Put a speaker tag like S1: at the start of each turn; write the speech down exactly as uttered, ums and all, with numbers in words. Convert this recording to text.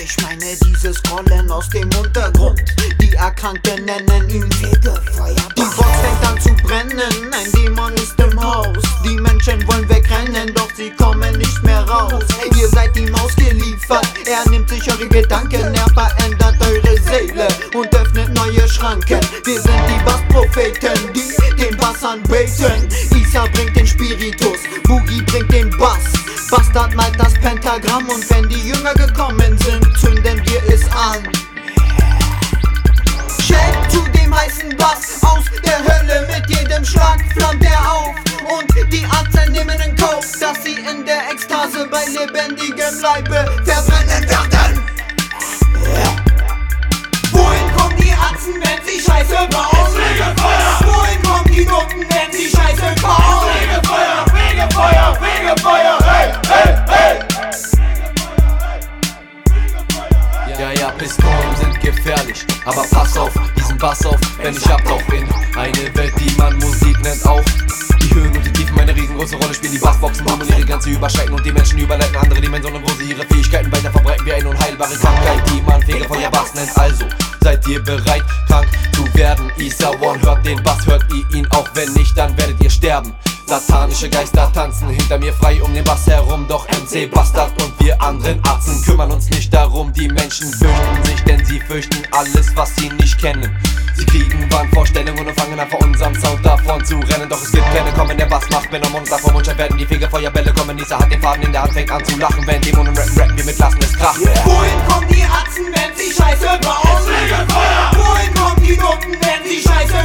S1: Ich meine dieses Rollen aus dem Untergrund. Die Erkrankten nennen ihn Fegefeuer. Die Box fängt an zu brennen, ein Dämon ist im Haus. Die Menschen wollen wegrennen, doch sie kommen nicht mehr raus. Ihr seid ihm ausgeliefert, er nimmt sich eure Gedanken. Er verändert eure Seele und öffnet neue Schranken. Wir sind die Basspropheten, die den Bass anbeten. Isa bringt den Spiritus, Boogie bringt den Bass. Bastard malt das Pentagramm und wenn die Jünger gekommen sind, zünden wir es an. Check zu dem heißen Bass aus der Hölle, mit jedem Schlag flammt er auf. Und die Arzte nehmen in Kauf, dass sie in der Ekstase bei lebendigem Leibe verbrennen werden. Wohin kommen die Atzen, wenn sie Scheiße bauen? Wohin kommen die Nutten, wenn sie Scheiße bauen?
S2: Fegefeuer, Fegefeuer, Fegefeuer, hey, hey, hey!
S3: Ja, ja, Pistolen sind gefährlich, aber pass auf, diesen Bass auf, wenn ich abtauch in eine Welt, die man Musik nennt auch. Die Höhen und die Tiefen, eine riesengroße Rolle spielen die Bassboxen, wo man ihre Grenze überschreiten und die Menschen überleiten andere Dimensionen, wo sie ihre Fähigkeiten weiter verbreiten wie eine unheilbare Krankheit, die man Fegefeuer Bass nennt. Also, seid ihr bereit, krank zu werden? Isa One, hört den Bass, hört ihr ihn, auch wenn nicht, dann werdet ihr sterben. Satanische Geister tanzen hinter mir frei um den Bass herum, doch M C Bastard und wir anderen Atzen kümmern uns nicht darum. Die Menschen fürchten sich, denn sie fürchten alles, was sie nicht kennen. Sie kriegen Wahnvorstellungen und fangen an vor unserem Sound davon zu rennen. Doch es gibt Pläne, kommen, der Bass macht Männer Mund vom Mundschein werden die Fegefeuerbälle kommen. Dieser hat den Faden in der Hand, fängt an zu lachen. Wenn Dämonen rappen, rappen wir mit, lassen es krachen.
S1: Yeah. Wohin kommen die Atzen, wenn sie Scheiße bauen?
S2: Fegefeuer!
S1: Wohin kommen die Nutten, wenn sie Scheiße